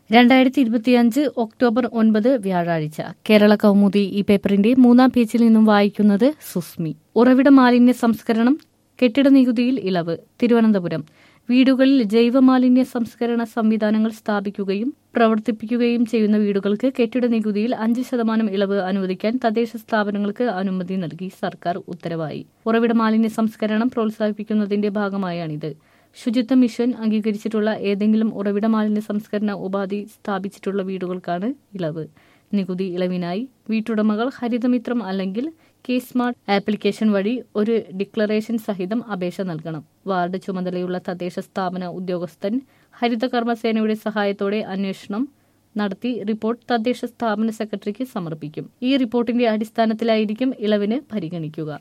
2025 October 9 വ്യാഴാഴ്ച കേരള കൗമുദി ഈ പേപ്പറിന്റെ 3-ാം പേജിൽ നിന്നും വായിക്കുന്നത് സുസ്മി. ഉറവിട മാലിന്യ സംസ്കരണം, കെട്ടിട നികുതിയിൽ ഇളവ്. തിരുവനന്തപുരം. വീടുകളിൽ ജൈവമാലിന്യ സംസ്കരണ സംവിധാനങ്ങൾ സ്ഥാപിക്കുകയും പ്രവർത്തിപ്പിക്കുകയും ചെയ്യുന്ന വീടുകൾക്ക് കെട്ടിട നികുതിയിൽ 5% ഇളവ് അനുവദിക്കാൻ തദ്ദേശ സ്ഥാപനങ്ങൾക്ക് അനുമതി നൽകി സർക്കാർ ഉത്തരവായി. ഉറവിട മാലിന്യ സംസ്കരണം പ്രോത്സാഹിപ്പിക്കുന്നതിന്റെ ഭാഗമായാണിത്. ശുചിത്വ മിഷൻ അംഗീകരിച്ചിട്ടുള്ള ഏതെങ്കിലും ഉറവിട മാലിന്യ സംസ്കരണ ഉപാധി സ്ഥാപിച്ചിട്ടുള്ള വീടുകൾക്കാണ് ഇളവ്. നികുതി ഇളവിനായി വീട്ടുടമകൾ ഹരിതമിത്രം അല്ലെങ്കിൽ കെ-സ്മാർട്ട് ആപ്ലിക്കേഷൻ വഴി ഒരു ഡിക്ലറേഷൻ സഹിതം അപേക്ഷ നൽകണം. വാർഡ് ചുമതലയുള്ള തദ്ദേശ സ്ഥാപന ഉദ്യോഗസ്ഥൻ ഹരിതകർമ്മസേനയുടെ സഹായത്തോടെ അന്വേഷണം നടത്തി റിപ്പോർട്ട് തദ്ദേശ സ്ഥാപന സെക്രട്ടറിക്ക് സമർപ്പിക്കും. ഈ റിപ്പോർട്ടിന്റെ അടിസ്ഥാനത്തിലായിരിക്കും ഇളവിന് പരിഗണിക്കുക.